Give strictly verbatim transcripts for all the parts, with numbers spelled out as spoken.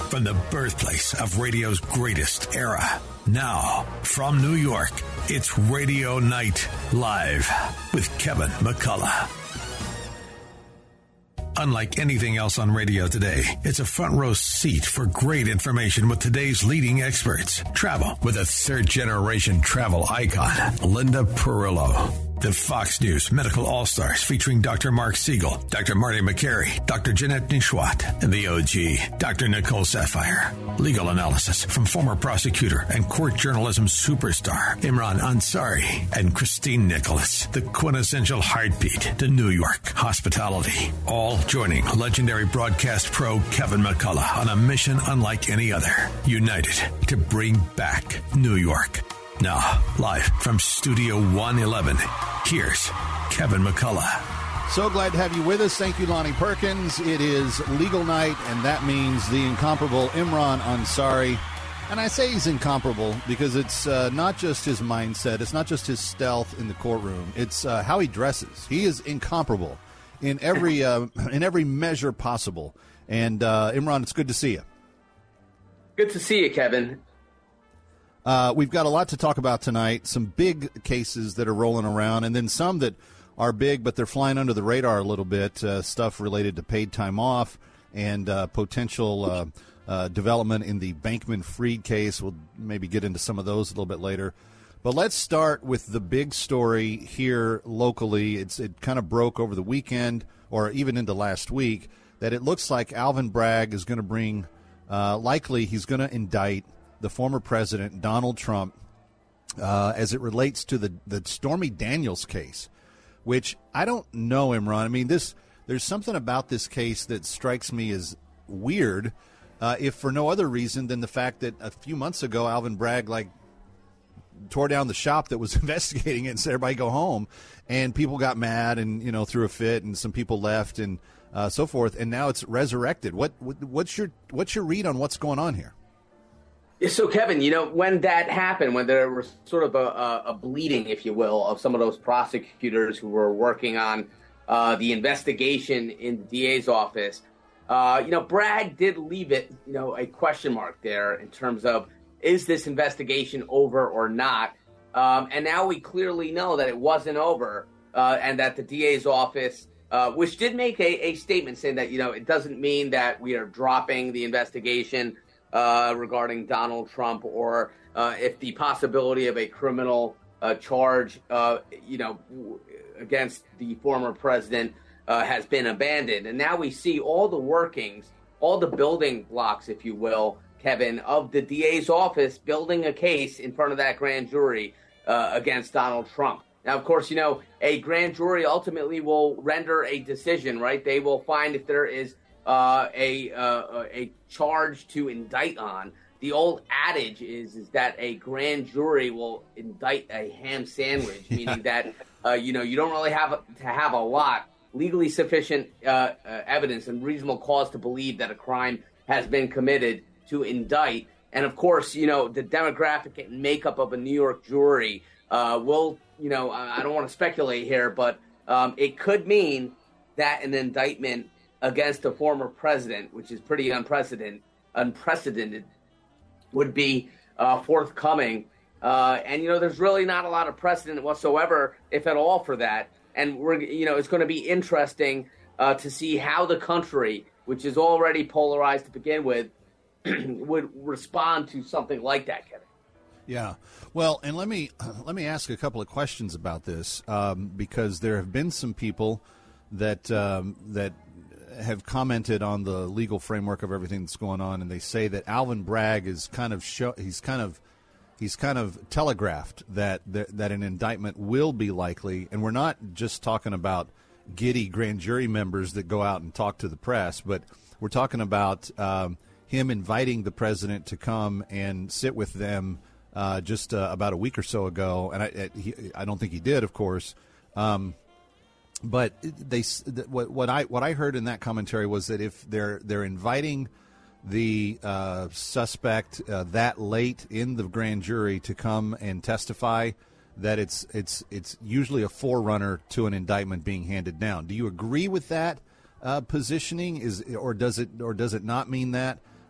from the birthplace of radio's greatest era. Now, from New York, it's Radio Night Live with Kevin McCullough. Unlike anything else on radio today, it's a front row seat for great information with today's leading experts. Travel with a third-generation travel icon, Linda Perillo. The Fox News Medical All-Stars featuring Doctor Mark Siegel, Doctor Marty McCary, Doctor Jeanette Nishwat, and the O G, Doctor Nicole Sapphire. Legal analysis from former prosecutor and court journalism superstar Imran Ansari and Christine Nicholas. The quintessential heartbeat to New York hospitality. All joining legendary broadcast pro Kevin McCullough on a mission unlike any other. United to bring back New York. Now, live from Studio one eleven, here's Kevin McCullough. So glad to have you with us. Thank you, Lonnie Perkins. It is legal night, and that means the incomparable Imran Ansari. And I say he's incomparable because it's uh, not just his mindset. It's not just his stealth in the courtroom. It's uh, how he dresses. He is incomparable in every uh, in every measure possible. And, uh, Imran, it's good to see you. Good to see you, Kevin. Uh, we've got a lot to talk about tonight, some big cases that are rolling around, and then some that are big, but they're flying under the radar a little bit, uh, stuff related to paid time off and uh, potential uh, uh, development in the Bankman-Fried case. We'll maybe get into some of those a little bit later. But let's start with the big story here locally. It's It kind of broke over the weekend or even into last week that it looks like Alvin Bragg is going to bring, uh, likely he's going to indict the former president, Donald Trump, uh, as it relates to the, the Stormy Daniels case, which I don't know, Imran. I mean, this there's something about this case that strikes me as weird, uh, if for no other reason than the fact that a few months ago, Alvin Bragg, like, tore down the shop that was investigating it and said, everybody go home. And people got mad and, you know, threw a fit, and some people left and uh, so forth. And now it's resurrected. What, what what's your what's your read on what's going on here? So, Kevin, you know, when that happened, when there was sort of a, a bleeding, if you will, of some of those prosecutors who were working on uh, the investigation in the D A's office, uh, you know, Bragg did leave it, you know, a question mark there in terms of, is this investigation over or not? Um, and now we clearly know that it wasn't over uh, and that the D A's office, uh, which did make a, a statement saying that, you know, it doesn't mean that we are dropping the investigation Uh, regarding Donald Trump, or uh, if the possibility of a criminal uh, charge, uh, you know, against the former president uh, has been abandoned. And now we see all the workings, all the building blocks, if you will, Kevin, of the D A's office building a case in front of that grand jury uh, against Donald Trump. Now, of course, you know, a grand jury ultimately will render a decision, right? They will find if there is Uh, a uh, a charge to indict on. The old adage is is that a grand jury will indict a ham sandwich, yeah. Meaning that uh, you know you don't really have to have a lot legally sufficient uh, uh, evidence and reasonable cause to believe that a crime has been committed to indict. And of course, you know the demographic and makeup of a New York jury uh, will, you know, I, I don't want to speculate here, but um, it could mean that an indictment against a former president, which is pretty unprecedented, unprecedented, would be uh, forthcoming. Uh, and, you know, there's really not a lot of precedent whatsoever, if at all, for that. And, we're, you know, it's going to be interesting uh, to see how the country, which is already polarized to begin with, would respond to something like that, Kevin. Yeah. Well, and let me let me ask a couple of questions about this, um, because there have been some people that um, that have commented on the legal framework of everything that's going on, and they say that Alvin Bragg is kind of show, he's kind of he's kind of telegraphed that that an indictment will be likely, and we're not just talking about giddy grand jury members that go out and talk to the press, but we're talking about um, him inviting the president to come and sit with them uh, just uh, about a week or so ago, and I he, I don't think he did, of course. Um, But they what what I what I heard in that commentary was that if they're they're inviting the uh, suspect uh, that late in the grand jury to come and testify, that it's it's it's usually a forerunner to an indictment being handed down. Do you agree with that uh, positioning? Is or does it or does it not mean that?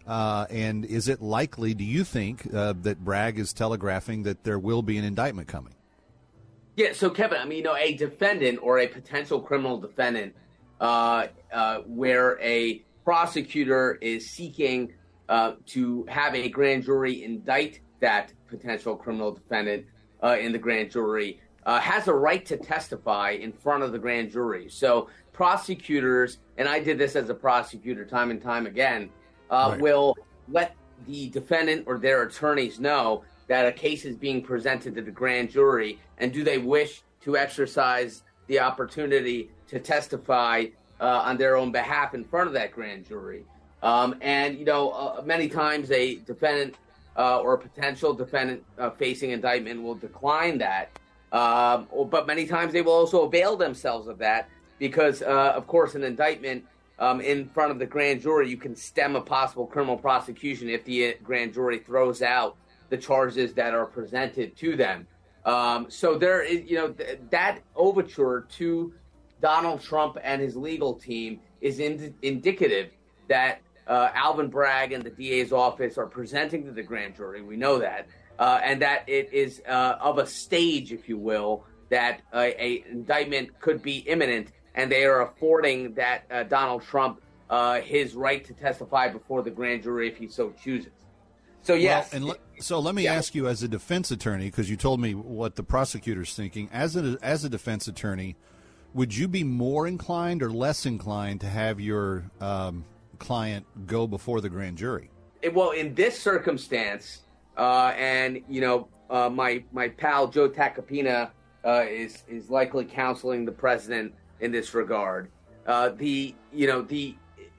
Uh, and is it likely, do you think, uh, that Bragg is telegraphing that there will be an indictment coming? Yeah, so Kevin, I mean, you know, a defendant or a potential criminal defendant uh, uh, where a prosecutor is seeking uh, to have a grand jury indict that potential criminal defendant uh, in the grand jury uh, has a right to testify in front of the grand jury. So prosecutors, and I did this as a prosecutor time and time again, uh, right. will let the defendant or their attorneys know that a case is being presented to the grand jury, and do they wish to exercise the opportunity to testify uh, on their own behalf in front of that grand jury. Um, and, you know, uh, many times a defendant uh, or a potential defendant uh, facing indictment will decline that. Um, but many times they will also avail themselves of that because, uh, of course, an indictment um, in front of the grand jury, you can stem a possible criminal prosecution if the grand jury throws out the charges that are presented to them. Um, so there is, you know, th- that overture to Donald Trump and his legal team is ind- indicative that uh, Alvin Bragg and the D A's office are presenting to the grand jury. We know that. Uh, and that it is uh, of a stage, if you will, that uh, a indictment could be imminent, and they are affording that uh, Donald Trump uh, his right to testify before the grand jury if he so chooses. So, yes. Well, and le- so let me yeah. ask you as a defense attorney, because you told me what the prosecutor's thinking. As a, as a defense attorney, would you be more inclined or less inclined to have your um, client go before the grand jury? It, well, in this circumstance, uh, and, you know, uh, my my pal Joe Tacopina uh, is, is likely counseling the president in this regard. Uh, the, you know, the...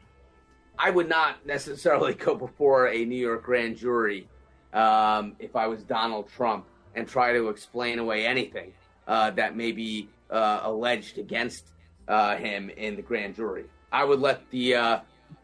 I would not necessarily go before a New York grand jury um, if I was Donald Trump and try to explain away anything uh, that may be uh, alleged against uh, him in the grand jury. I would let the uh,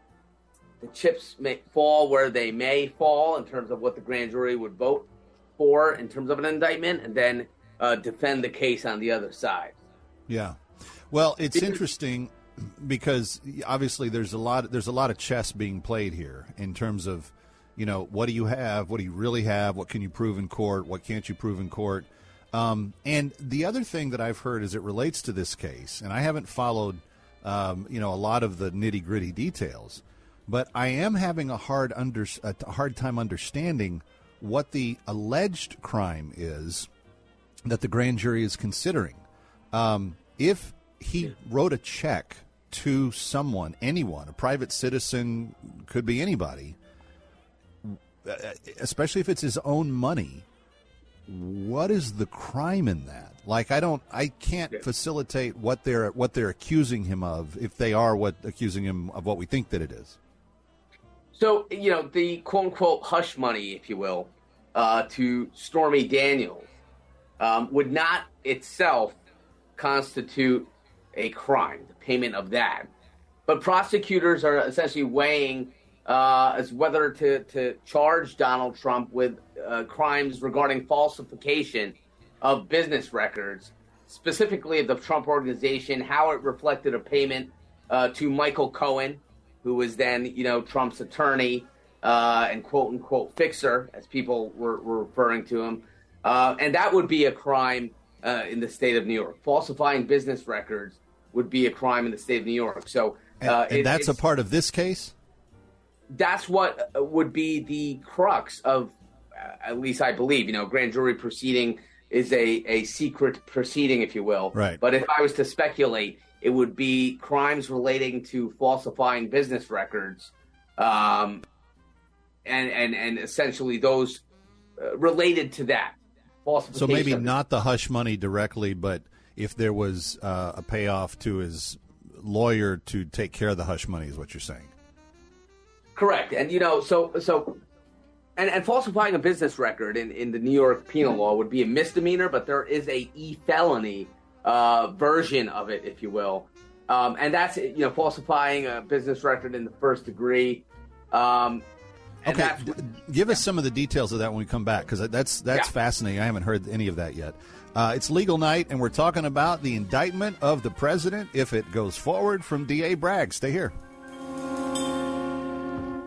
the chips may fall where they may fall in terms of what the grand jury would vote for in terms of an indictment, and then uh, defend the case on the other side. Yeah. Well, it's interesting because obviously there's a lot there's a lot of chess being played here in terms of, you know, what do you have, what do you really have, what can you prove in court, what can't you prove in court. Um, and the other thing that I've heard as it relates to this case, and I haven't followed, um, you know, a lot of the nitty gritty details, but I am having a hard under a hard time understanding what the alleged crime is that the grand jury is considering. Um, if he wrote a check to someone, anyone, a private citizen, could be anybody, especially if it's his own money, what is the crime in that? Like, I don't, I can't facilitate what they're what they're accusing him of, if they are what accusing him of what we think that it is. So, you know, the quote unquote hush money, if you will, uh, to Stormy Daniels um, would not itself constitute a crime, the payment of that. But prosecutors are essentially weighing uh, as whether to, to charge Donald Trump with uh, crimes regarding falsification of business records, specifically of the Trump Organization, how it reflected a payment uh, to Michael Cohen, who was then, you know, Trump's attorney uh, and quote-unquote fixer, as people were, were referring to him. Uh, and that would be a crime uh, in the state of New York. Falsifying business records would be a crime in the state of New York. So, uh, and, and it, that's a part of this case? That's what would be the crux of, uh, at least I believe, you know, grand jury proceeding is a, a secret proceeding, if you will. Right. But if I was to speculate, it would be crimes relating to falsifying business records, um, and, and, and essentially those uh, related to that. So maybe not the hush money directly, but if there was uh, a payoff to his lawyer to take care of the hush money is what you're saying. Correct. And, you know, so so and, and falsifying a business record in, in the New York penal law would be a misdemeanor, but there is a e-felony uh, version of it, if you will. Um, and that's, you know, falsifying a business record in the first degree. Um, and okay, that's, D- give us some of the details of that when we come back, because that's, that's yeah. fascinating. I haven't heard any of that yet. Uh, it's legal night, and we're talking about the indictment of the president if it goes forward from D A Bragg. Stay here.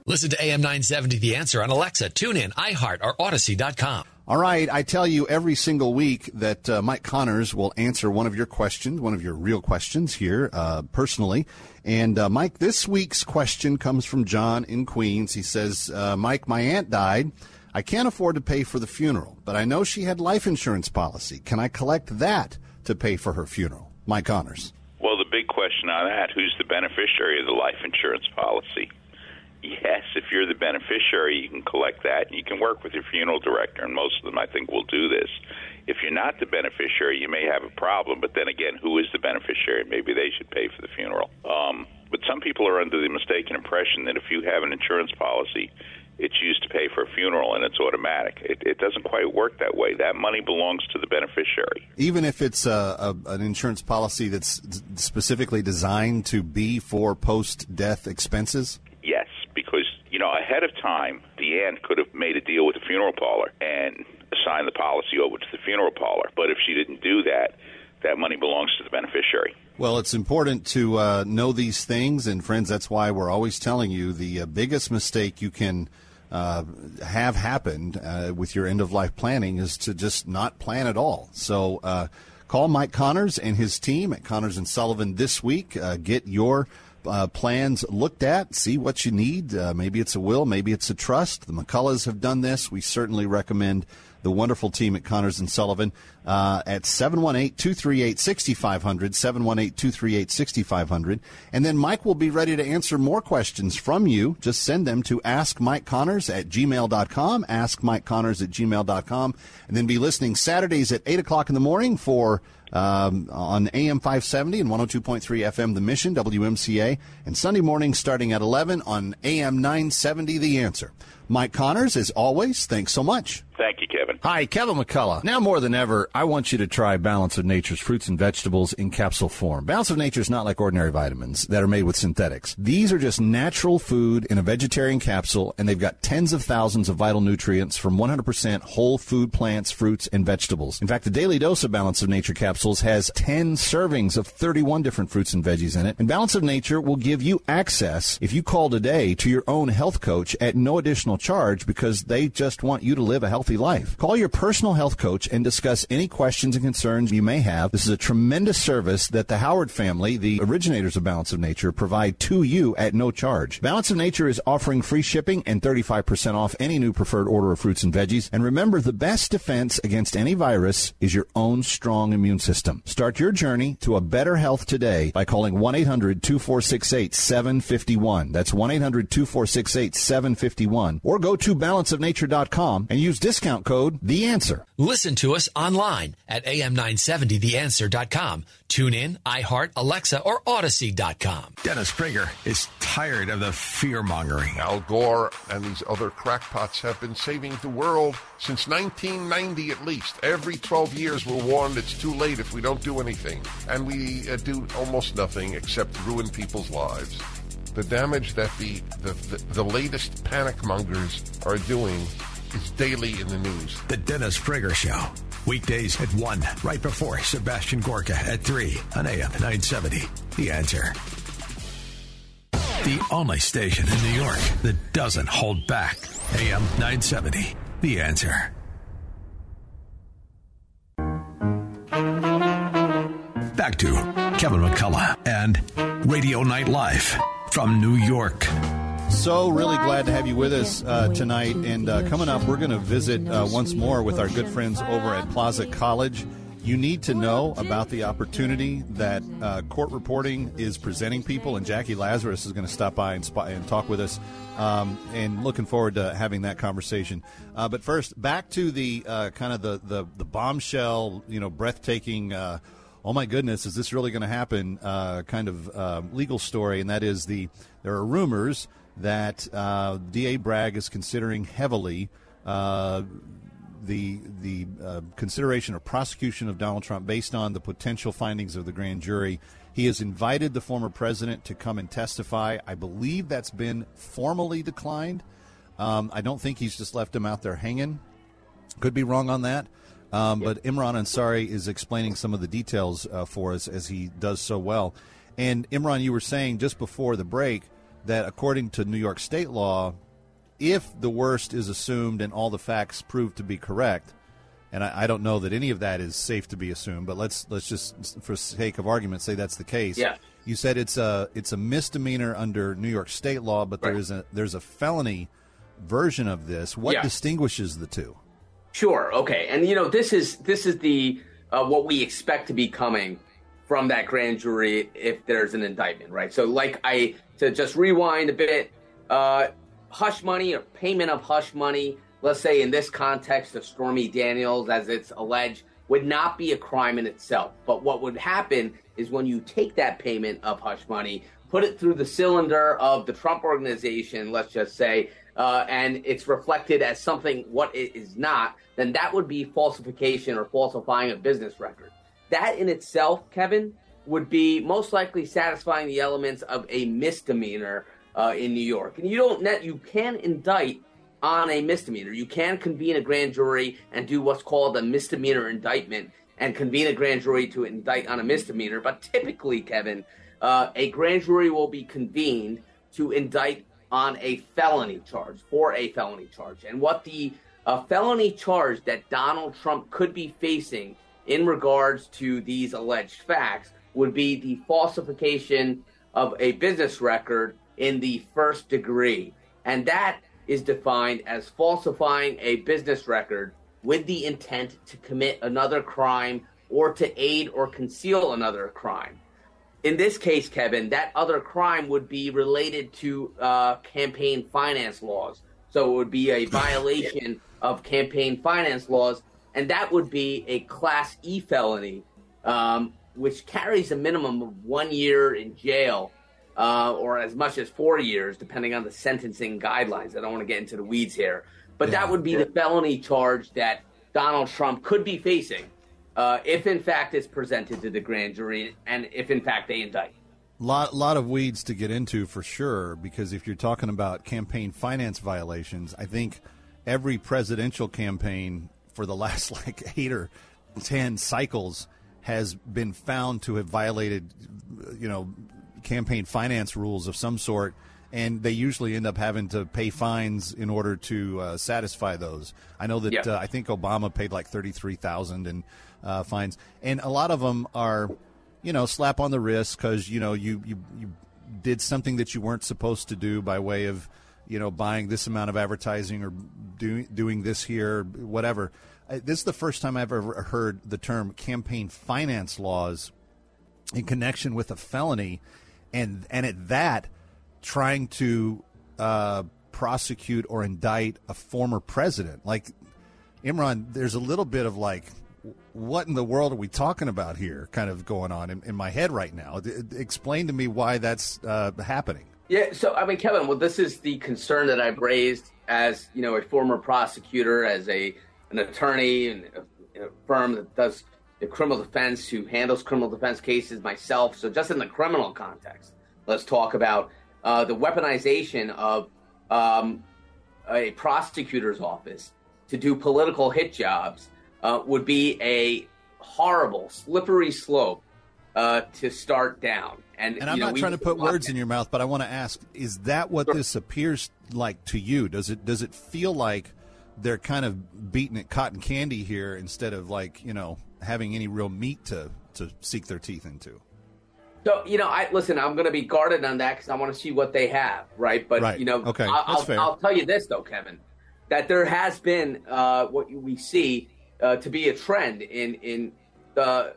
Listen to A M nine seventy The Answer on Alexa, TuneIn, iHeart, or Odyssey dot com. All right, I tell you every single week that uh, Mike Connors will answer one of your questions, one of your real questions here uh, personally. And, uh, Mike, this week's question comes from John in Queens. He says, uh, Mike, my aunt died. I can't afford to pay for the funeral, but I know she had life insurance policy. Can I collect that to pay for her funeral? Mike Connors. Well, the big question on that, who's the beneficiary of the life insurance policy? Yes, if you're the beneficiary, you can collect that, and you can work with your funeral director, and most of them, I think, will do this. If you're not the beneficiary, you may have a problem, but then again, who is the beneficiary? Maybe they should pay for the funeral. Um, but some people are under the mistaken impression that if you have an insurance policy, it's used to pay for a funeral, and it's automatic. It, it doesn't quite work that way. That money belongs to the beneficiary. Even if it's a, a, an insurance policy that's specifically designed to be for post-death expenses? Yes, because, you know, ahead of time, the aunt could have made a deal with the funeral parlor and assigned the policy over to the funeral parlor. But if she didn't do that, that money belongs to the beneficiary. Well, it's important to uh, know these things, and friends, that's why we're always telling you the uh, biggest mistake you can uh, have happened uh, with your end-of-life planning is to just not plan at all. So uh, call Mike Connors and his team at Connors and Sullivan this week. Uh, get your Uh, plans looked at, see what you need. Uh, maybe it's a will, maybe it's a trust. The McCulloughs have done this. We certainly recommend the wonderful team at Connors and Sullivan uh, at seven one eight, two three eight, six five zero zero, seven one eight, two three eight, six five zero zero. And then Mike will be ready to answer more questions from you. Just send them to ask mike connors at gmail dot com, ask mike connors at gmail dot com, and then be listening Saturdays at eight o'clock in the morning for Um, on A M five seventy and one oh two point three F M The Mission, W M C A, and Sunday morning starting at eleven on A M nine seventy The Answer. Mike Connors, as always, thanks so much. Thank you, Kevin. Hi, Kevin McCullough. Now more than ever, I want you to try Balance of Nature's fruits and vegetables in capsule form. Balance of Nature is not like ordinary vitamins that are made with synthetics. These are just natural food in a vegetarian capsule, and they've got tens of thousands of vital nutrients from one hundred percent whole food plants, fruits, and vegetables. In fact, the daily dose of Balance of Nature capsules has ten servings of thirty-one different fruits and veggies in it. And Balance of Nature will give you access, if you call today, to your own health coach at no additional charge because they just want you to live a healthy life. Call your personal health coach and discuss any questions and concerns you may have. This is a tremendous service that the Howard family, the originators of Balance of Nature, provide to you at no charge. Balance of Nature is offering free shipping and thirty-five percent off any new preferred order of fruits and veggies. And remember, the best defense against any virus is your own strong immune system. Start your journey to a better health today by calling one eight hundred, two four six eight, seven five one. That's one eight hundred, two four six eight, seven five one. Or go to balance of nature dot com and use discount code The Answer. Listen to us online at A M nine seventy the answer dot com. Tune in, iHeart, Alexa, or Odyssey dot com. Dennis Prager is tired of the fear-mongering. Al Gore and these other crackpots have been saving the world since nineteen ninety at least. Every twelve years we're warned it's too late if we don't do anything. And we uh, do almost nothing except ruin people's lives. The damage that the, the, the, the latest panic mongers are doing is daily in the news. The Dennis Prager Show. Weekdays at one, right before Sebastian Gorka at three on A M nine seventy. The Answer. The only station in New York that doesn't hold back. A M nine seventy. The Answer. Back to Kevin McCullough and Radio Night Live from New York. So really glad to have you with us uh, tonight. And uh, coming up, we're going to visit uh, once more with our good friends over at Plaza College. You need to know about the opportunity that uh, court reporting is presenting people, and Jackie Lazarus is going to stop by and, sp- and talk with us, um, and looking forward to having that conversation. Uh, but first, back to the uh, kind of the, the, the bombshell, you know, breathtaking, uh, oh my goodness, is this really going to happen uh, kind of uh, legal story, and that is the there are rumors that uh, D A Bragg is considering heavily uh, the the uh, consideration or prosecution of Donald Trump based on the potential findings of the grand jury. He has invited the former president to come and testify. I believe that's been formally declined. Um, I don't think he's just left him out there hanging. Could be wrong on that. Um, but Imran Ansari is explaining some of the details uh, for us, as he does so well. And Imran, you were saying just before the break, that according to New York state law, if the worst is assumed and all the facts prove to be correct, and I, I don't know that any of that is safe to be assumed, but let's let's just, for sake of argument, say that's the case. Yeah. You said it's a it's a misdemeanor under New York state law, but right. there is a there's a felony version of this. What yeah. distinguishes the two? Sure. Okay. And you know, this is this is the uh, what we expect to be coming from that grand jury if there's an indictment, right? So, like I to just rewind a bit. Uh, Hush money or payment of hush money, let's say in this context of Stormy Daniels, as it's alleged, would not be a crime in itself. But what would happen is when you take that payment of hush money, put it through the cylinder of the Trump organization, let's just say, uh, and it's reflected as something what it is not, then that would be falsification or falsifying a business record. That in itself, Kevin, would be most likely satisfying the elements of a misdemeanor Uh, in New York. And you don't net, you can indict on a misdemeanor. You can convene a grand jury and do what's called a misdemeanor indictment and convene a grand jury to indict on a misdemeanor. But typically, Kevin, uh, a grand jury will be convened to indict on a felony charge, for a felony charge. And what the uh, felony charge that Donald Trump could be facing in regards to these alleged facts would be the falsification of a business record in the first degree. And that is defined as falsifying a business record with the intent to commit another crime or to aid or conceal another crime. In this case, Kevin, that other crime would be related to uh, campaign finance laws. So it would be a violation of campaign finance laws, and that would be a Class E felony, um, which carries a minimum of one year in jail Uh, or as much as four years, depending on the sentencing guidelines. I don't want to get into the weeds here. But yeah. that would be the felony charge that Donald Trump could be facing uh, if, in fact, it's presented to the grand jury and if, in fact, they indict. Lot, lot of weeds to get into for sure, because if you're talking about campaign finance violations, I think every presidential campaign for the last like eight or ten cycles has been found to have violated, you know, campaign finance rules of some sort, and they usually end up having to pay fines in order to uh, satisfy those. I know that yeah. uh, I think Obama paid like thirty-three thousand dollars in uh, fines, and a lot of them are, you know, slap on the wrist because you know you, you you did something that you weren't supposed to do by way of, you know, buying this amount of advertising or doing doing this here, whatever. Uh, this is the first time I've ever heard the term campaign finance laws in connection with a felony. And and at that, trying to uh, prosecute or indict a former president. Like, Imran, there's a little bit of like, what in the world are we talking about here kind of going on in, in my head right now. D- explain to me why that's uh, happening. Yeah, so, I mean, Kevin, well, this is the concern that I've raised as, you know, a former prosecutor, as a an attorney in a, in a firm that does the criminal defense, who handles criminal defense cases myself. So just in the criminal context, let's talk about uh, the weaponization of um, a prosecutor's office to do political hit jobs uh, would be a horrible, slippery slope uh, to start down. And, and I'm you know, not trying to put words in your mouth, but I want to ask, is that what sure. this appears like to you? Does it does it feel like they're kind of beating it cotton candy here instead of like, you know, having any real meat to, to seek their teeth into? So, you know, I listen, I'm going to be guarded on that because I want to see what they have, right? But, right. you know, okay. I'll, That's I'll, fair. I'll tell you this, though, Kevin, that there has been uh, what we see uh, to be a trend in, in the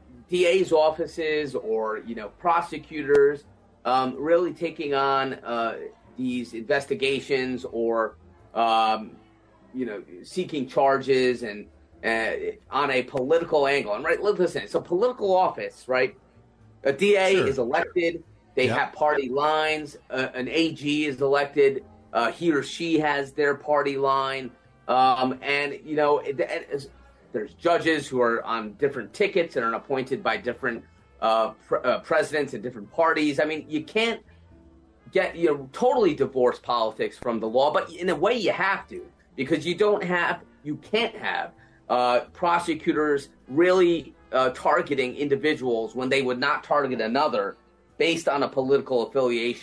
D A's offices or, you know, prosecutors um, really taking on uh, these investigations or, um, you know, seeking charges and uh, on a political angle. And right, listen, it's a political office, right? A D A sure. is elected. They yep. have party lines. Uh, an A G is elected. Uh, he or she has their party line. Um, and, you know, it, it, there's judges who are on different tickets and are appointed by different uh, pr- uh, presidents and different parties. I mean, you can't get, you know, totally divorce politics from the law, but in a way you have to, because you don't have, you can't have uh, prosecutors really uh, targeting individuals when they would not target another based on a political affiliation.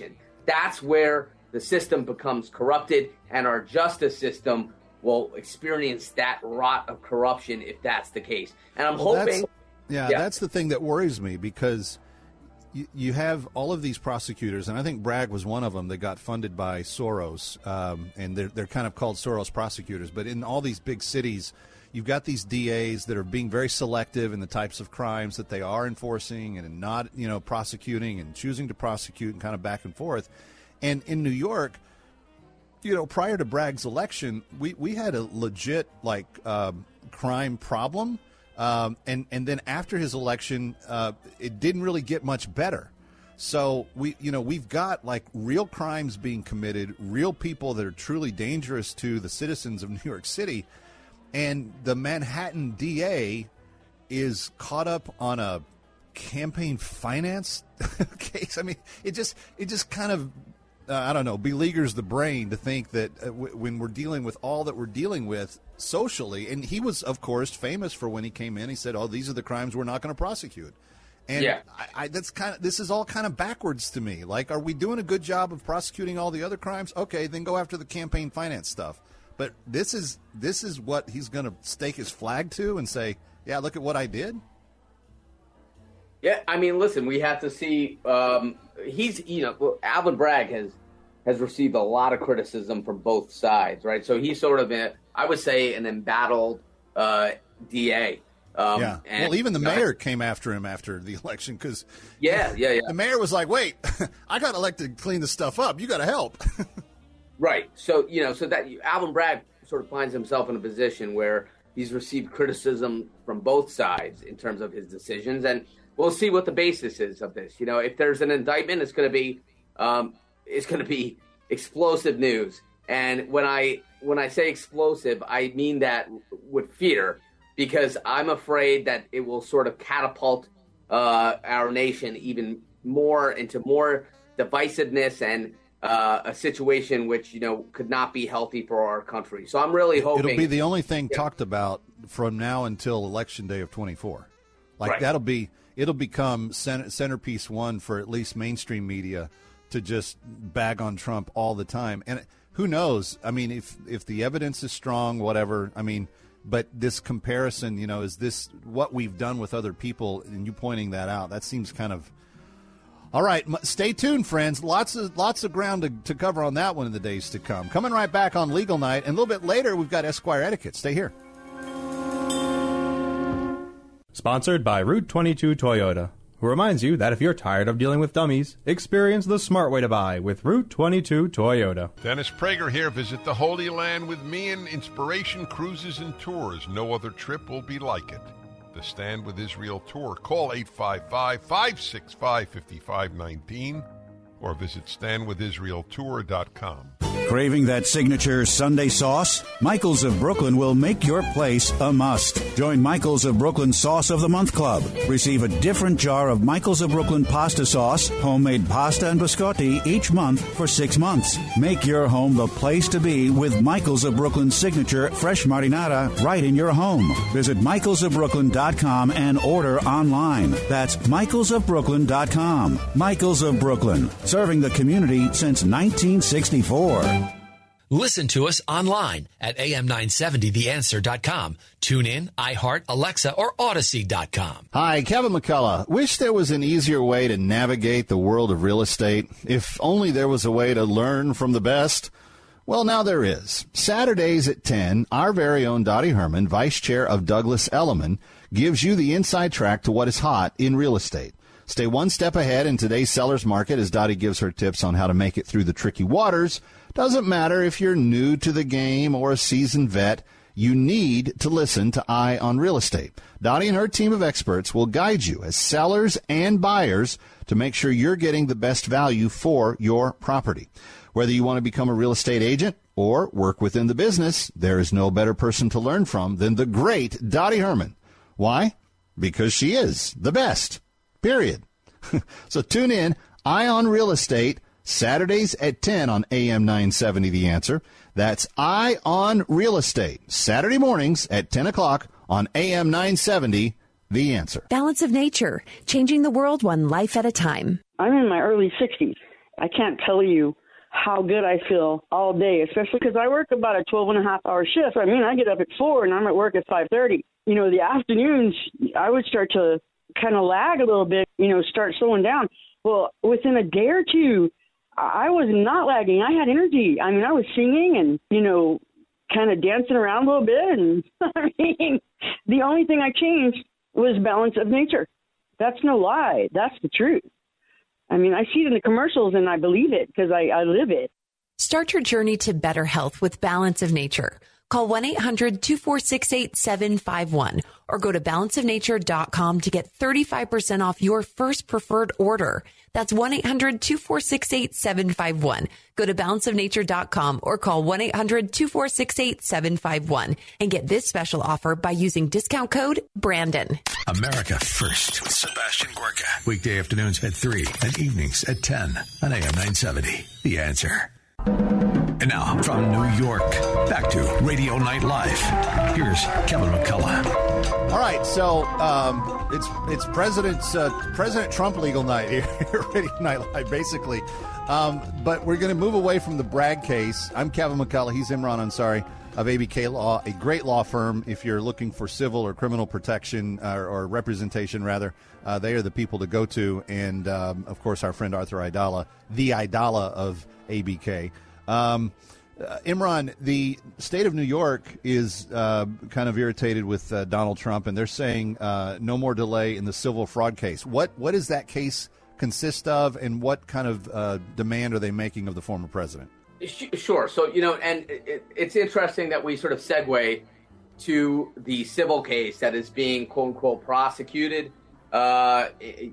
that's where the system becomes corrupted, and our justice system will experience that rot of corruption if that's the case. And I'm well, hoping... That's, yeah, yeah, that's the thing that worries me, because you, you have all of these prosecutors, and I think Bragg was one of them that got funded by Soros, um, and they're, they're kind of called Soros prosecutors. But in all these big cities, you've got these D As that are being very selective in the types of crimes that they are enforcing and not, you know, prosecuting and choosing to prosecute and kind of back and forth. And in New York, you know, prior to Bragg's election, we, we had a legit, like, um, crime problem. Um, and, and then after his election, uh, it didn't really get much better. So, we, you know, we've got, like, real crimes being committed, real people that are truly dangerous to the citizens of New York City. And the Manhattan D A is caught up on a campaign finance case. I mean, it just it just kind of, uh, I don't know, beleaguers the brain to think that uh, w- when we're dealing with all that we're dealing with socially, and he was, of course, famous for when he came in, he said, oh, these are the crimes we're not going to prosecute. And yeah. I, I, that's kind of, this is all kind of backwards to me. Like, are we doing a good job of prosecuting all the other crimes? Okay, then go after the campaign finance stuff. But this is this is what he's going to stake his flag to and say, yeah, look at what I did. Yeah, I mean, listen, we have to see. Um, he's, you know, Alvin Bragg has has received a lot of criticism from both sides, right? So he's sort of, a, I would say, an embattled uh, D A. Um, yeah. And, well, even the mayor came after him after the election because yeah, yeah, yeah. the mayor was like, wait, I got elected to clean this stuff up. You got to help. Right. So, you know, so that Alvin Bragg sort of finds himself in a position where he's received criticism from both sides in terms of his decisions. And we'll see what the basis is of this. You know, if there's an indictment, it's going to be um, it's going to be explosive news. And when I when I say explosive, I mean that with fear, because I'm afraid that it will sort of catapult uh, our nation even more into more divisiveness and Uh, a situation which, you know, could not be healthy for our country. So I'm really hoping it'll be the only thing yeah. talked about from now until election day of twenty-four. Like right. that'll be it'll become center, centerpiece one for at least mainstream media to just bag on Trump all the time. And who knows? I mean, if if the evidence is strong, whatever. I mean, but this comparison, you know, is this what we've done with other people? And you pointing that out, that seems kind of. All right, stay tuned, friends. Lots of lots of ground to, to cover on that one in the days to come. Coming right back on Legal Night, and a little bit later, we've got Esquire Etiquette. Stay here. Sponsored by Route twenty-two Toyota, who reminds you that if you're tired of dealing with dummies, experience the smart way to buy with Route twenty-two Toyota. Dennis Prager here. Visit the Holy Land with me and Inspiration Cruises and Tours. No other trip will be like it. The Stand With Israel Tour. Call eight five five, five six five, five five one nine or visit stand with israel tour dot com. Craving that signature Sunday sauce? Michael's of Brooklyn will make your place a must. Join Michael's of Brooklyn Sauce of the Month Club. Receive a different jar of Michael's of Brooklyn pasta sauce, homemade pasta and biscotti each month for six months. Make your home the place to be with Michael's of Brooklyn signature fresh marinara right in your home. Visit michaels of brooklyn dot com and order online. That's michaels of brooklyn dot com. Michael's of Brooklyn, serving the community since nineteen sixty-four. Listen to us online at A M nine seventy the answer dot com. Tune in, iHeart, Alexa, or Odyssey dot com. Hi, Kevin McCullough. Wish there was an easier way to navigate the world of real estate. If only there was a way to learn from the best. Well, now there is. Saturdays at ten, our very own Dottie Herman, Vice Chair of Douglas Elliman, gives you the inside track to what is hot in real estate. Stay one step ahead in today's seller's market as Dottie gives her tips on how to make it through the tricky waters. Doesn't matter if you're new to the game or a seasoned vet, you need to listen to Eye on Real Estate. Dottie and her team of experts will guide you as sellers and buyers to make sure you're getting the best value for your property. Whether you want to become a real estate agent or work within the business, there is no better person to learn from than the great Dottie Herman. Why? Because she is the best. Period. So tune in, Eye on Real Estate, Saturdays at ten on A M nine seventy The Answer. That's Eye on Real Estate, Saturday mornings at ten o'clock on A M nine seventy The Answer. Balance of nature, changing the world one life at a time. I'm in my early sixties, I can't tell you how good I feel all day, especially because I work about a twelve and a half hour shift. I mean, I get up at four and I'm at work at five thirty. You know, the afternoons, I would start to kind of lag a little bit, you know, start slowing down. Well, within a day or two, I was not lagging. I had energy. I mean, I was singing and, you know, kind of dancing around a little bit. And I mean, the only thing I changed was balance of nature. That's no lie. That's the truth. I mean, I see it in the commercials and I believe it because I, I live it. Start your journey to better health with Balance of Nature. Call one eight hundred two four six eight seven five one or go to balance of nature dot com to get thirty-five percent off your first preferred order. That's one eight hundred two four six eight seven five one. Go to balance of nature dot com or call one eight hundred two four six eight seven five one and get this special offer by using discount code Brandon. America First with Sebastian Gorka. Weekday afternoons at three and evenings at ten on A M nine seventy. The Answer. And now, from New York, back to Radio Night Live. Here's Kevin McCullough. All right, so um, it's it's President's uh, President Trump legal night here at Radio Night Live, basically. Um, but we're going to move away from the Bragg case. I'm Kevin McCullough. He's Imran Ansari of A B K Law, a great law firm. If you're looking for civil or criminal protection uh, or representation, rather, uh, they are the people to go to. And, um, of course, our friend Arthur Aidala, the Aidala of A B K. Um, uh, Imran, the state of New York is uh, kind of irritated with uh, Donald Trump, and they're saying uh, no more delay in the civil fraud case. What what does that case consist of, and what kind of uh, demand are they making of the former president? Sure. So, you know, and it, it's interesting that we sort of segue to the civil case that is being, quote unquote, prosecuted uh,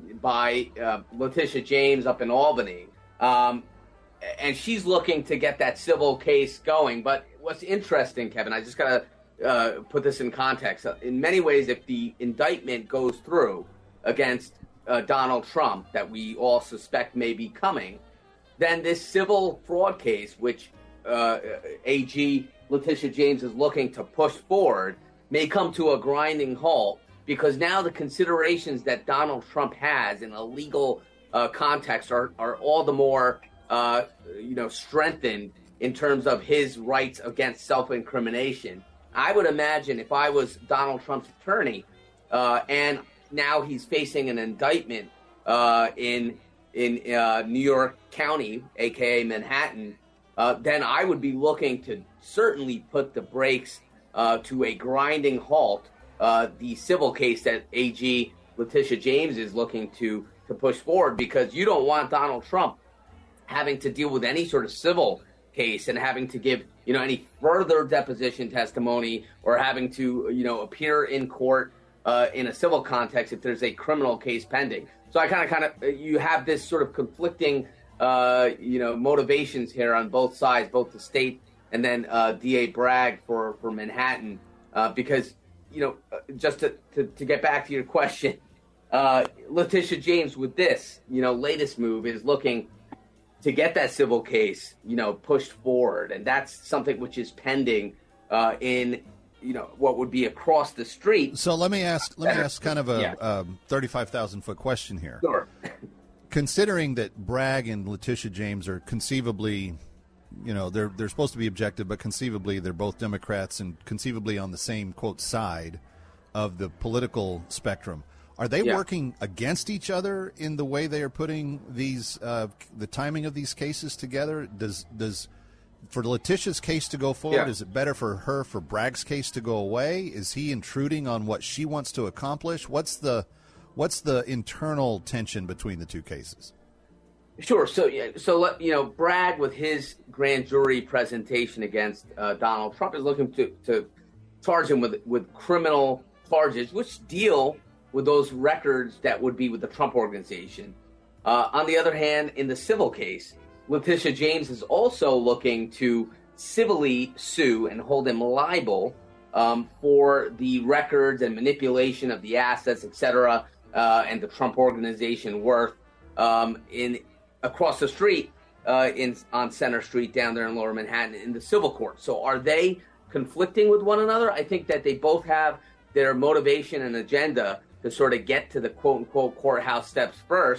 by uh, Letitia James up in Albany. Um, and she's looking to get that civil case going. But what's interesting, Kevin, I just got to uh, put this in context. In many ways, if the indictment goes through against uh, Donald Trump that we all suspect may be coming, then this civil fraud case, which uh, A G Letitia James is looking to push forward, may come to a grinding halt, because now the considerations that Donald Trump has in a legal uh, context are, are all the more uh, you know, strengthened in terms of his rights against self-incrimination. I would imagine if I was Donald Trump's attorney uh, and now he's facing an indictment uh, in in uh, New York County, a k a. Manhattan, uh, then I would be looking to certainly put the brakes uh, to a grinding halt uh, the civil case that A G Letitia James is looking to to push forward, because you don't want Donald Trump having to deal with any sort of civil case and having to give, you know, any further deposition testimony or having to, you know, appear in court uh, in a civil context if there's a criminal case pending. So I kind of, kind of, you have this sort of conflicting, uh, you know, motivations here on both sides, both the state and then uh, D A Bragg for, for Manhattan, uh, because, you know, just to, to, to get back to your question, uh, Letitia James with this, you know, latest move is looking to get that civil case, you know, pushed forward. And that's something which is pending uh, in, you know, what would be across the street. So let me ask, let me ask kind of a yeah. um, thirty-five thousand foot question here. Sure. Considering that Bragg and Letitia James are conceivably, you know, they're they're supposed to be objective, but conceivably they're both Democrats and conceivably on the same, quote, side of the political spectrum. Are they yeah. working against each other in the way they are putting these, uh, the timing of these cases together? Does does for Letitia's case to go forward, yeah. is it better for her for Bragg's case to go away? Is he intruding on what she wants to accomplish? What's the what's the internal tension between the two cases? Sure. So, yeah, so let, you know, Bragg with his grand jury presentation against uh, Donald Trump is looking to, to charge him with with criminal charges, which deal with those records that would be with the Trump Organization. Uh, on the other hand, in the civil case, Letitia James is also looking to civilly sue and hold him liable um, for the records and manipulation of the assets, et cetera, uh, and the Trump Organization worth um, in across the street uh, in on Center Street down there in Lower Manhattan in the civil court. So are they conflicting with one another? I think that they both have their motivation and agenda to sort of get to the quote-unquote courthouse steps first.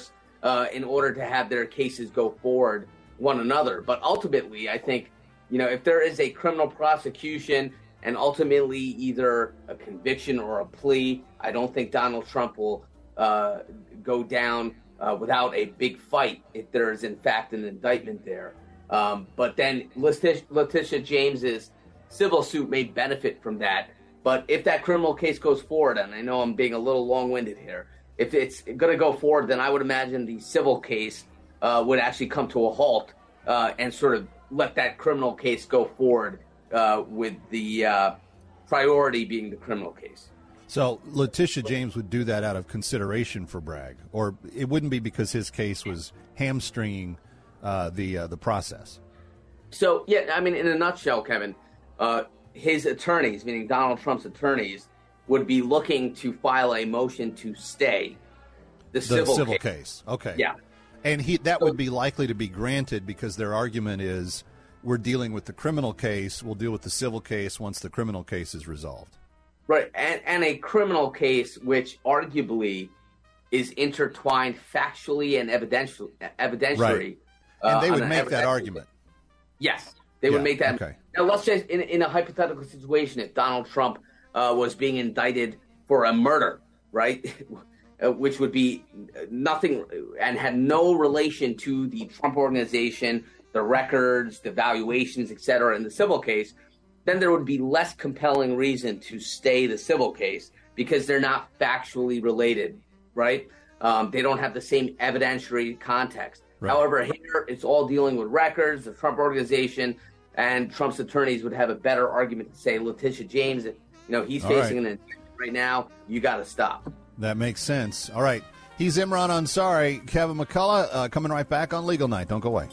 uh, in order to have their cases go forward one another. But ultimately, I think, you know, if there is a criminal prosecution and ultimately either a conviction or a plea, I don't think Donald Trump will uh, go down uh, without a big fight if there is, in fact, an indictment there. Um, but then Letitia, Letitia James's civil suit may benefit from that. But if that criminal case goes forward, and I know I'm being a little long-winded here, if it's going to go forward, then I would imagine the civil case uh, would actually come to a halt uh, and sort of let that criminal case go forward uh, with the uh, priority being the criminal case. So Letitia James would do that out of consideration for Bragg, or it wouldn't be because his case was hamstringing uh, the uh, the process. So, yeah, I mean, in a nutshell, Kevin, uh, his attorneys, meaning Donald Trump's attorneys, would be looking to file a motion to stay the, the civil, civil case. case. Okay. Yeah. And he that would be likely to be granted because their argument is we're dealing with the criminal case. We'll deal with the civil case once the criminal case is resolved. Right. And, and a criminal case which arguably is intertwined factually and evidentially. evidentially right. uh, And they would on make an that argument. Yes. They Yeah, would make that. okay. Now, let's just, in, in a hypothetical situation, if Donald Trump uh, was being indicted for a murder, right, uh, which would be nothing and had no relation to the Trump Organization, the records, the valuations, et cetera, in the civil case, then there would be less compelling reason to stay the civil case because they're not factually related, right? Um, they don't have the same evidentiary context. Right. However, here it's all dealing with records, the Trump Organization, and Trump's attorneys would have a better argument to say, Letitia James, you know, he's All facing right. an indictment right now. You got to stop. That makes sense. All right. He's Imran Ansari. Kevin McCullough uh, coming right back on Legal Night. Don't go away.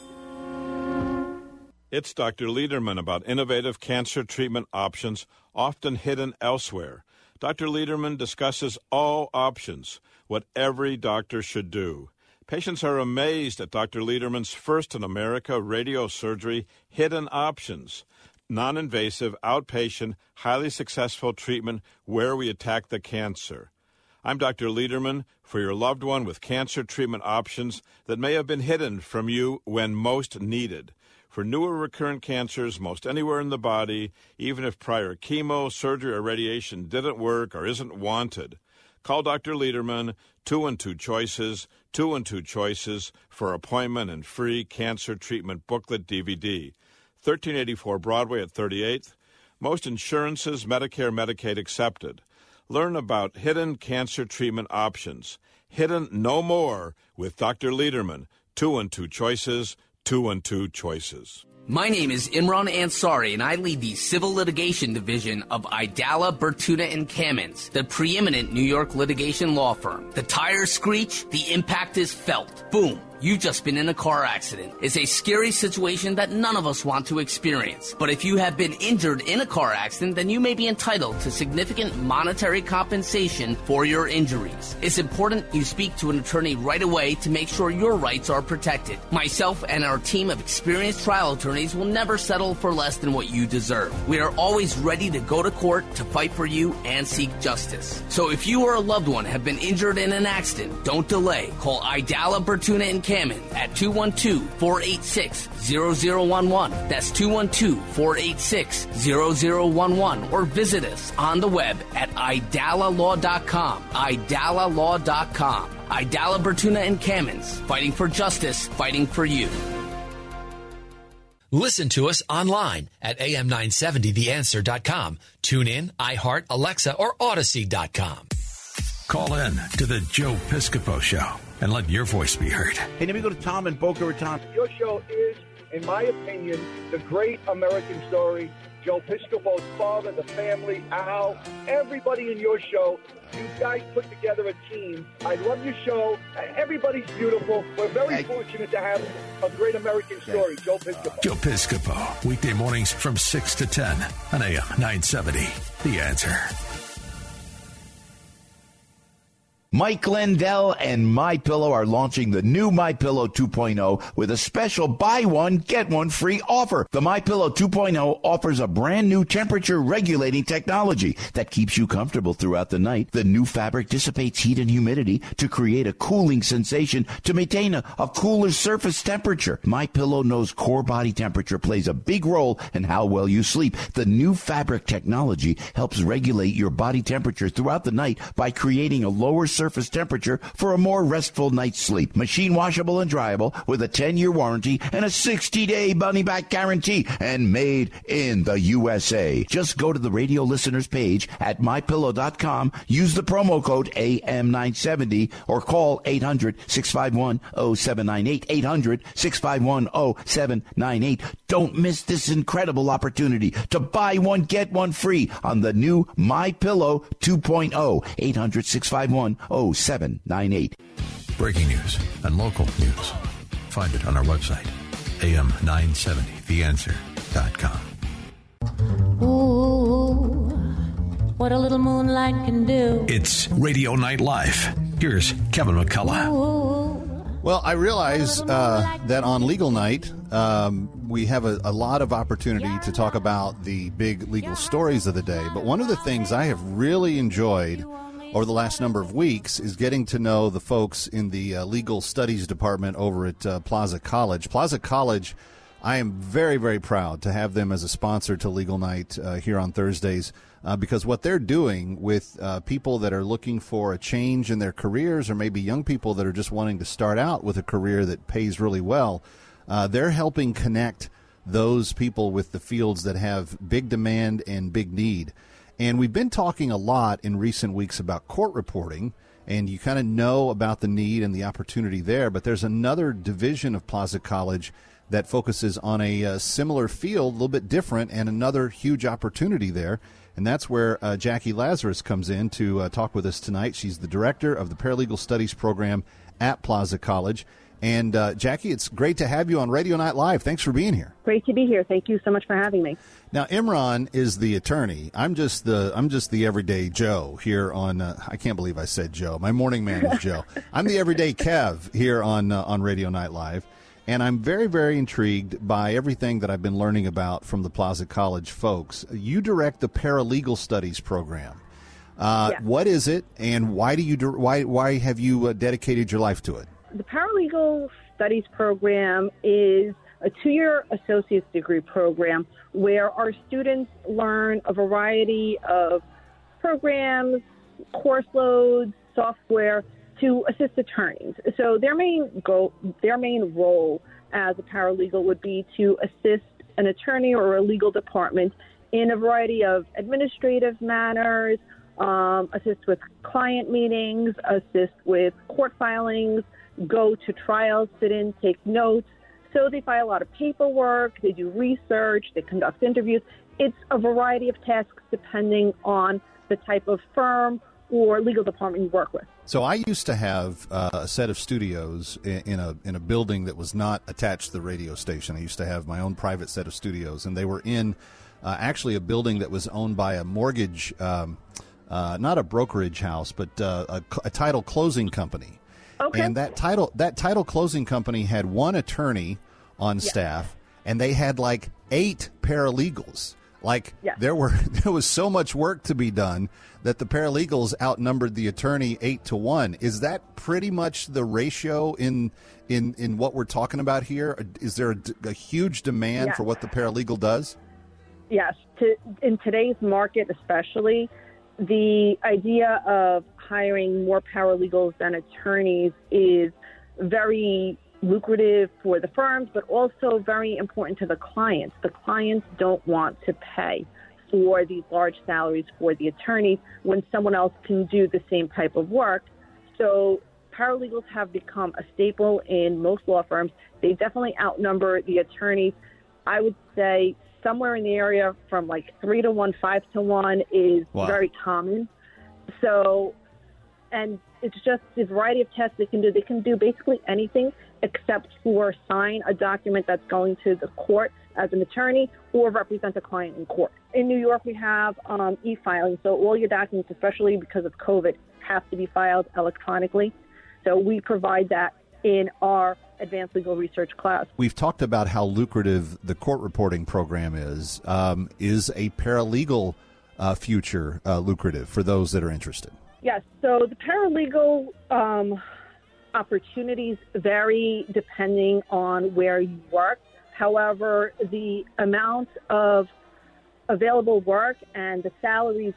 It's Doctor Lederman about innovative cancer treatment options often hidden elsewhere. Doctor Lederman discusses all options, what every doctor should do. Patients are amazed at Doctor Lederman's first in America radio surgery, Hidden Options, non-invasive, outpatient, highly successful treatment where we attack the cancer. I'm Doctor Lederman for your loved one with cancer treatment options that may have been hidden from you when most needed. For newer recurrent cancers most anywhere in the body, even if prior chemo, surgery, or radiation didn't work or isn't wanted. Call Doctor Lederman, two one two choices, two one two choices, for appointment and free cancer treatment booklet D V D. thirteen eighty-four Broadway at thirty-eighth. Most insurances, Medicare, Medicaid accepted. Learn about hidden cancer treatment options. Hidden no more with Doctor Lederman, two one two choices, two one two choices. My name is Imran Ansari, and I lead the Civil Litigation Division of Idala, Bertuna, and Kamins, the preeminent New York litigation law firm. The tires screech, the impact is felt. Boom. You've just been in a car accident. It's a scary situation that none of us want to experience. But if you have been injured in a car accident, then you may be entitled to significant monetary compensation for your injuries. It's important you speak to an attorney right away to make sure your rights are protected. Myself and our team of experienced trial attorneys will never settle for less than what you deserve. We are always ready to go to court to fight for you and seek justice. So if you or a loved one have been injured in an accident, don't delay. Call Idala, Bertuna, and Kamins at two one two, four eight six, zero zero one one. That's two one two, four eight six, zero zero one one. Or visit us on the web at idala law dot com. idala law dot com. Idala, Bertuna, and Kamins. Fighting for justice, fighting for you. Listen to us online at A M nine seventy the answer dot com. Tune in, iHeart, Alexa, or Odyssey dot com. Call in to the Joe Piscopo Show and let your voice be heard. Hey, let me go to Tom in Boca Raton. Your show is, in my opinion, the great American story. Joe Piscopo's father, the family, Al, everybody in your show. You guys put together a team. I love your show. Everybody's beautiful. We're very hey. fortunate to have a great American story. Joe Piscopo. Joe Piscopo, weekday mornings from six to ten on A M nine seventy. The Answer. Mike Lindell and MyPillow are launching the new MyPillow two point oh with a special buy one, get one free offer. The MyPillow two point oh offers a brand new temperature regulating technology that keeps you comfortable throughout the night. The new fabric dissipates heat and humidity to create a cooling sensation to maintain a, a cooler surface temperature. MyPillow knows core body temperature plays a big role in how well you sleep. The new fabric technology helps regulate your body temperature throughout the night by creating a lower surface surface temperature for a more restful night's sleep. Machine washable and dryable with a ten-year warranty and a sixty-day money-back guarantee, and made in the U S A. Just go to the radio listeners page at my pillow dot com, use the promo code A M nine seventy, or call eight hundred, six five one, oh seven nine eight, eight hundred, six five one, oh seven nine eight. Don't miss this incredible opportunity to buy one, get one free on the new MyPillow two point oh, eight hundred, six five one, oh seven nine eight. Breaking news and local news. Find it on our website, A M nine seventy the answer dot com. Ooh, what a little moonlight can do. It's Radio Night Live. Here's Kevin McCullough. Ooh. Well, I realize uh, that on Legal Night, um, we have a, a lot of opportunity to talk about the big legal stories of the day. But one of the things I have really enjoyed over the last number of weeks is getting to know the folks in the uh, legal studies department over at uh, Plaza College. Plaza College, I am very, very proud to have them as a sponsor to Legal Night uh, here on Thursdays. Uh, because what they're doing with uh, people that are looking for a change in their careers, or maybe young people that are just wanting to start out with a career that pays really well, uh, they're helping connect those people with the fields that have big demand and big need. And we've been talking a lot in recent weeks about court reporting, and you kind of know about the need and the opportunity there. But there's another division of Plaza College that focuses on a uh, similar field, a little bit different, and another huge opportunity there. And that's where uh, Jackie Lazarus comes in to uh, talk with us tonight. She's the director of the Paralegal Studies program at Plaza College. And, uh, Jackie, it's great to have you on Radio Night Live. Thanks for being here. Great to be here. Thank you so much for having me. Now, Imran is the attorney. I'm just the I'm just the everyday Joe here on uh, – I can't believe I said Joe. My morning man is Joe. I'm the everyday Kev here on uh, on Radio Night Live. And I'm very, very intrigued by everything that I've been learning about from the Plaza College folks. You direct the Paralegal Studies program. Uh, yeah. What is it, and why do you why why have you uh, dedicated your life to it? The Paralegal Studies program is a two-year associate's degree program where our students learn a variety of programs, course loads, software to assist attorneys. So their main goal, their main role as a paralegal would be to assist an attorney or a legal department in a variety of administrative matters, um, assist with client meetings, assist with court filings, go to trials, sit in, take notes. So they file a lot of paperwork, they do research, they conduct interviews. It's a variety of tasks depending on the type of firm or legal department you work with. So I used to have uh, a set of studios in, in a in a building that was not attached to the radio station. I used to have my own private set of studios, and they were in uh, actually a building that was owned by a mortgage, um, uh, not a brokerage house, but uh, a, a title closing company. Okay. And that title that title closing company had one attorney on yes. staff, and they had like eight paralegals. Like yes. there were there was so much work to be done that the paralegals outnumbered the attorney eight to one. Is that pretty much the ratio in in in what we're talking about here? Is there a, a huge demand yes. for what the paralegal does? Yes. To, in today's market, especially, the idea of hiring more paralegals than attorneys is very lucrative for the firms, but also very important to the clients. The clients don't want to pay for these large salaries for the attorneys when someone else can do the same type of work. So paralegals have become a staple in most law firms. They definitely outnumber the attorneys. I would say somewhere in the area from like three to one, five to one is wow. very common. So, and it's just the variety of tests they can do. They can do basically anything except for sign a document that's going to the court as an attorney or represent a client in court. In New York, we have um, e-filing, so all your documents, especially because of COVID, have to be filed electronically. So we provide that in our advanced legal research class. We've talked about how lucrative the court reporting program is. Um, is a paralegal uh, future uh, lucrative for those that are interested? Yes. So the paralegal um, opportunities vary depending on where you work. However, the amount of available work and the salaries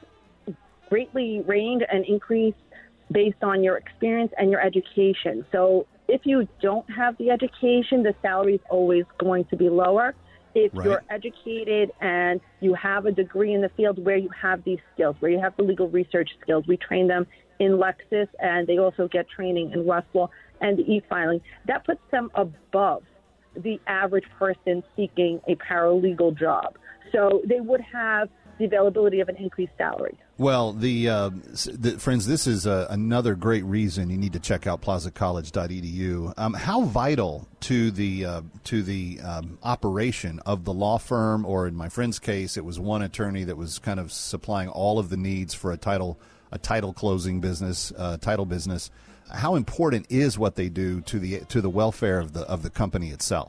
greatly range and increase based on your experience and your education. So if you don't have the education, the salary is always going to be lower. If right. you're educated and you have a degree in the field where you have these skills, where you have the legal research skills, we train them in Lexis, and they also get training in Westlaw and e-filing. That puts them above the average person seeking a paralegal job. So they would have the availability of an increased salary. Well, the, uh, the friends, this is uh, another great reason you need to check out plaza college dot e d u. Um, how vital to the uh, to the um, operation of the law firm, or in my friend's case, it was one attorney that was kind of supplying all of the needs for a title a title closing business, uh, title business. How important is what they do to the to the welfare of the of the company itself?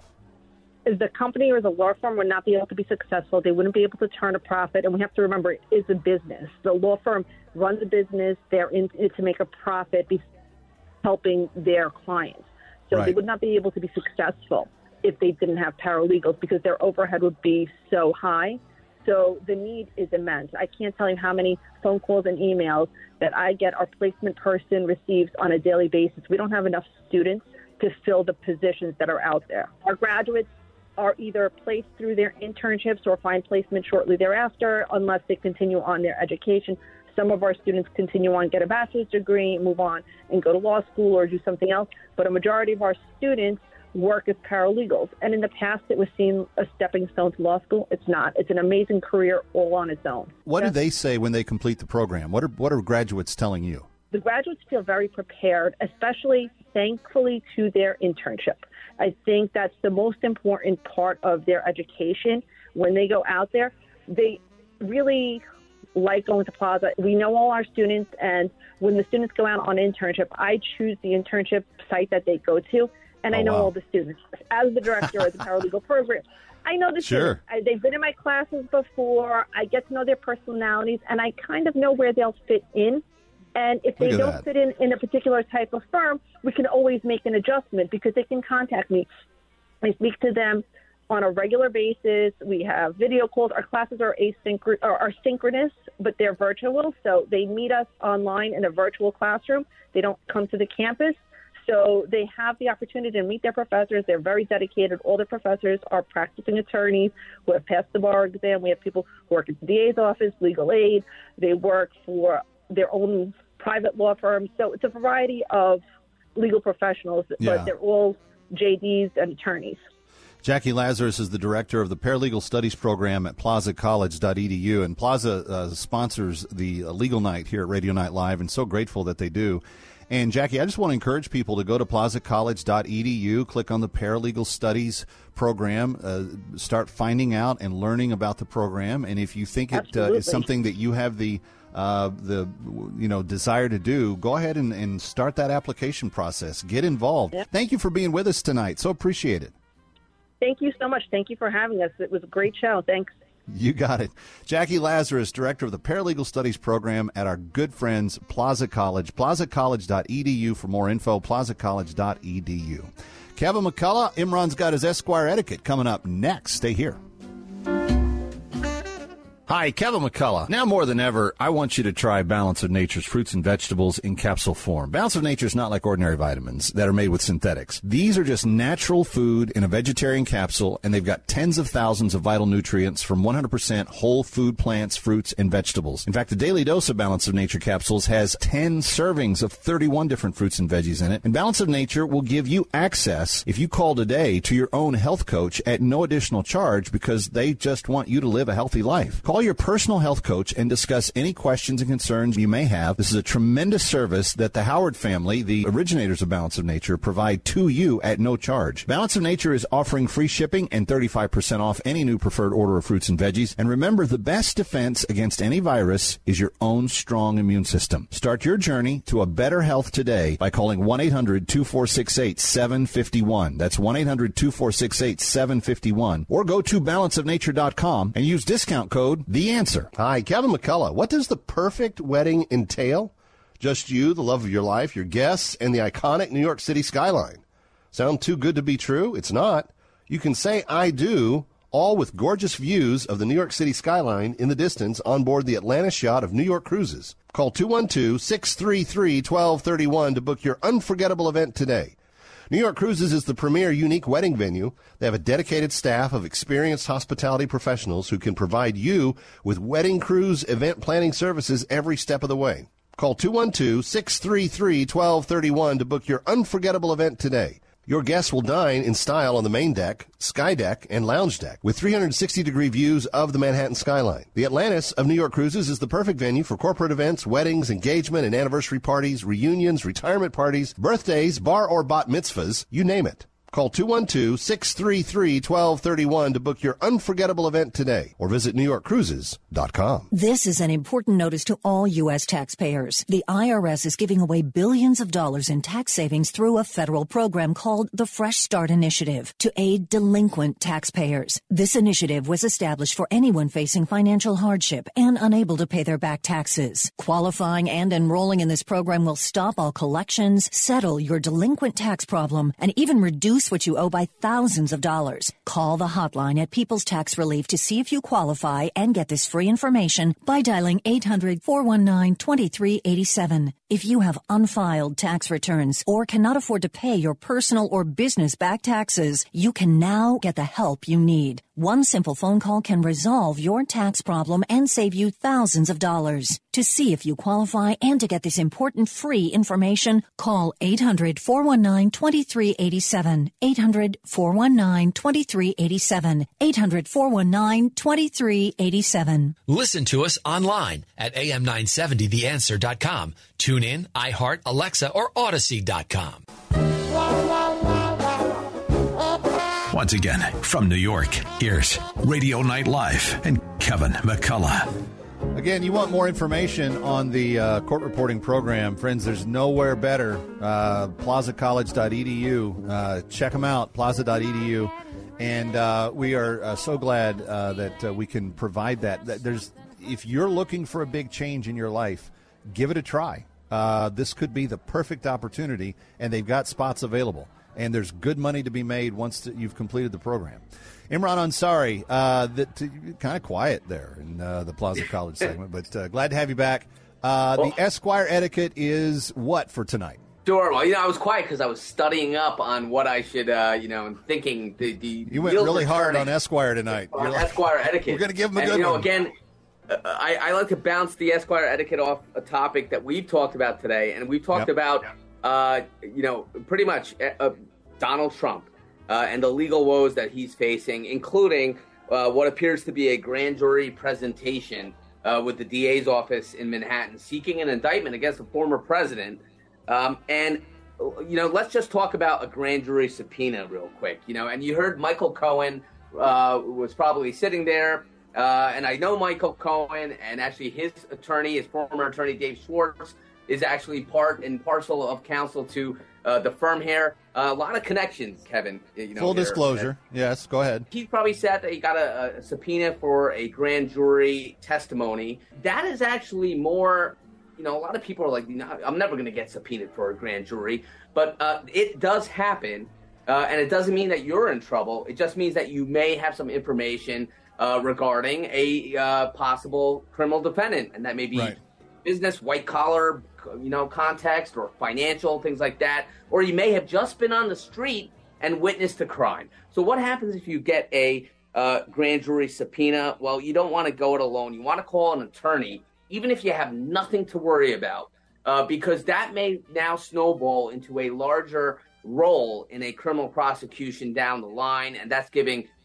The company or the law firm would not be able to be successful. They wouldn't be able to turn a profit. And we have to remember, it is a business. The law firm runs a business. They're in it to make a profit, be helping their clients. So right. they would not be able to be successful if they didn't have paralegals, because their overhead would be so high. So the need is immense. I can't tell you how many phone calls and emails that I get our placement person receives on a daily basis. We don't have enough students to fill the positions that are out there. Our graduates are either placed through their internships or find placement shortly thereafter, unless they continue on their education. Some of our students continue on, get a bachelor's degree, move on and go to law school or do something else. But a majority of our students work as paralegals. And in the past, it was seen a stepping stone to law school. It's not. It's an amazing career all on its own. What do they say when they complete the program? What are what are graduates telling you? The graduates feel very prepared, especially thankfully to their internship. I think that's the most important part of their education. When they go out there, they really like going to Plaza. We know all our students, and when the students go out on internship, I choose the internship site that they go to, and oh, I know wow. all the students. As the director of the paralegal program, I know the sure. students. I, they've been in my classes before. I get to know their personalities, and I kind of know where they'll fit in. And if they don't that. fit in in a particular type of firm, we can always make an adjustment, because they can contact me. I speak to them on a regular basis. We have video calls. Our classes are asynchronous, or are synchronous, but they're virtual. So they meet us online in a virtual classroom. They don't come to the campus. So they have the opportunity to meet their professors. They're very dedicated. All the professors are practicing attorneys who have passed the bar exam. We have people who work at the D A's office, legal aid. They work for their own private law firms. So it's a variety of legal professionals, Yeah. but they're all J Ds and attorneys. Jackie Lazarus is the director of the Paralegal Studies Program at plaza college dot e d u, and Plaza uh, sponsors the uh, Legal Night here at Radio Night Live, and so grateful that they do. And, Jackie, I just want to encourage people to go to plaza college dot e d u, click on the Paralegal Studies Program, uh, start finding out and learning about the program. And if you think it uh, is something that you have the uh, the you know desire to do, go ahead and, and start that application process. Get involved. Yep. Thank you for being with us tonight. So appreciate it. Thank you so much. Thank you for having us. It was a great show. Thanks. You got it. Jackie Lazarus, director of the Paralegal Studies Program at our good friends Plaza College. plaza college dot e d u for more info, plaza college dot e d u. Kevin McCullough, Imran's got his Esquire etiquette coming up next. Stay here. Hi, Kevin McCullough. Now more than ever, I want you to try Balance of Nature's fruits and vegetables in capsule form. Balance of Nature is not like ordinary vitamins that are made with synthetics. These are just natural food in a vegetarian capsule, and they've got tens of thousands of vital nutrients from one hundred percent whole food plants, fruits, and vegetables. In fact, the daily dose of Balance of Nature capsules has ten servings of thirty-one different fruits and veggies in it. And Balance of Nature will give you access, if you call today, to your own health coach at no additional charge, because they just want you to live a healthy life. Call Call your personal health coach and discuss any questions and concerns you may have. This is a tremendous service that the Howard family, the originators of Balance of Nature, provide to you at no charge. Balance of Nature is offering free shipping and thirty-five percent off any new preferred order of fruits and veggies. And remember, the best defense against any virus is your own strong immune system. Start your journey to a better health today by calling one eight hundred two four six eight seven five one. That's one eight hundred two four six eight seven five one. Or go to balance of nature dot com and use discount code The Answer. Hi, Kevin McCullough. What does the perfect wedding entail? Just you, the love of your life, your guests, and the iconic New York City skyline. Sound too good to be true? It's not. You can say I do, all with gorgeous views of the New York City skyline in the distance on board the Atlantis yacht of New York Cruises. Call two one two, six three three, one two three one to book your unforgettable event today. New York Cruises is the premier unique wedding venue. They have a dedicated staff of experienced hospitality professionals who can provide you with wedding cruise event planning services every step of the way. Call two one two, six three three, one two three one to book your unforgettable event today. Your guests will dine in style on the main deck, sky deck, and lounge deck with three hundred sixty degree views of the Manhattan skyline. The Atlantis of New York Cruises is the perfect venue for corporate events, weddings, engagement and anniversary parties, reunions, retirement parties, birthdays, bar or bat mitzvahs, you name it. Call two one two, six three three, one two three one to book your unforgettable event today or visit new york cruises dot com. This is an important notice to all U S taxpayers. The I R S is giving away billions of dollars in tax savings through a federal program called the Fresh Start Initiative to aid delinquent taxpayers. This initiative was established for anyone facing financial hardship and unable to pay their back taxes. Qualifying and enrolling in this program will stop all collections, settle your delinquent tax problem, and even reduce what you owe by thousands of dollars. Call the hotline at People's Tax Relief to see if you qualify and get this free information by dialing eight hundred, four one nine, two three eight seven. If you have unfiled tax returns or cannot afford to pay your personal or business back taxes, you can now get the help you need. One simple phone call can resolve your tax problem and save you thousands of dollars. To see if you qualify and to get this important free information, call eight hundred, four one nine, two three eight seven. eight hundred, four one nine, two three eight seven. eight hundred, four one nine, two three eight seven. Listen to us online at A M nine seventy the answer dot com. Tune in, iHeart, Alexa, or Odyssey dot com. Once again, from New York, here's Radio Night Live and Kevin McCullough. Again, you want more information on the uh, court reporting program, friends, there's nowhere better. Uh, plaza college dot e d u. Uh, check them out, plaza dot e d u. And uh, we are uh, so glad uh, that uh, we can provide that. that. There's, if you're looking for a big change in your life, give it a try. Uh, this could be the perfect opportunity, and they've got spots available. And there's good money to be made once that you've completed the program. Imran Ansari, uh, that kind of quiet there in uh, the Plaza College segment, but uh, glad to have you back. Uh, well, the Esquire etiquette is what for tonight? Sure. Well, you know, I was quiet because I was studying up on what I should, uh, you know, and thinking. The, the you went really hard on Esquire tonight. On like, Esquire etiquette. We're going to give them a and, good you know, one. Again, uh, I, I like to bounce the Esquire etiquette off a topic that we've talked about today, and we've talked yep. about, uh, you know, pretty much uh, Donald Trump. Uh, and the legal woes that he's facing, including uh, what appears to be a grand jury presentation uh, with the D A's office in Manhattan seeking an indictment against the former president. Um, and, you know, let's just talk about a grand jury subpoena real quick. You know, and you heard Michael Cohen uh, was probably sitting there. Uh, and I know Michael Cohen, and actually his attorney, his former attorney, Dave Schwartz, is actually part and parcel of counsel to uh, the firm here. Uh, a lot of connections, Kevin. You know, Full here. disclosure. Yes, go ahead. He probably said that he got a, a subpoena for a grand jury testimony. That is actually more, you know, a lot of people are like, no, I'm never going to get subpoenaed for a grand jury. But uh, it does happen, uh, and it doesn't mean that you're in trouble. It just means that you may have some information uh, regarding a uh, possible criminal defendant, and that may be right. business, white-collar, you know, context or financial, things like that. Or you may have just been on the street and witnessed a crime. So what happens if you get a uh, grand jury subpoena? Well, you don't want to go it alone. You want to call an attorney, even if you have nothing to worry about, uh, because that may now snowball into a larger role in a criminal prosecution down the line, and that's giving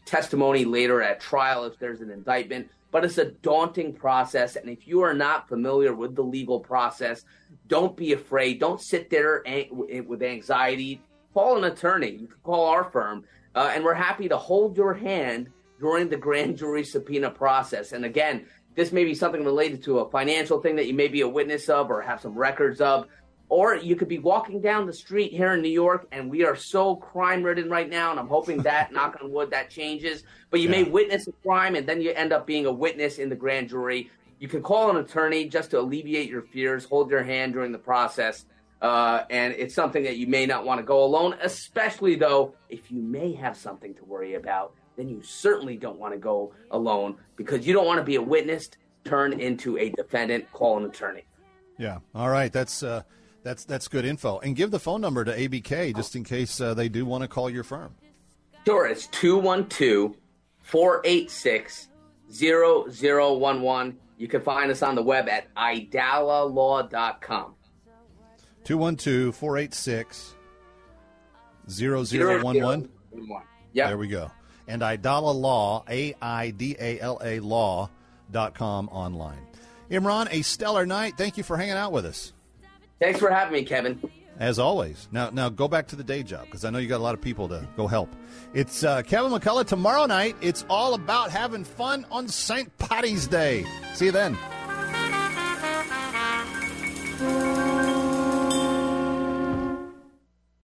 testimony later at trial if there's an indictment. But it's a daunting process, and if you are not familiar with the legal process, don't be afraid. Don't sit there with anxiety. Call an attorney. You can call our firm, uh, and we're happy to hold your hand during the grand jury subpoena process. And again, this may be something related to a financial thing that you may be a witness of or have some records of. Or you could be walking down the street here in New York, and we are so crime-ridden right now, and I'm hoping that, knock on wood, that changes. But you yeah. may witness a crime, and then you end up being a witness in the grand jury. You can call an attorney just to alleviate your fears, hold your hand during the process, uh, and it's something that you may not want to go alone, especially, though, if you may have something to worry about, then you certainly don't want to go alone because you don't want to be a witness turned into a defendant. Call an attorney. Yeah. All right. That's uh... That's that's good info. And give the phone number to A B K just in case uh, they do want to call your firm. Sure. It's two one two, four eight six, zero zero one one. You can find us on the web at idala law dot com. two one two, four eight six, zero zero one one. Yeah. There we go. And Idala Law, A I D A L A law dot com online. Imran, a stellar night. Thank you for hanging out with us. Thanks for having me, Kevin. As always. Now, now go back to the day job because I know you got a lot of people to go help. It's uh, Kevin McCullough. Tomorrow night, it's all about having fun on Saint Paddy's Day. See you then.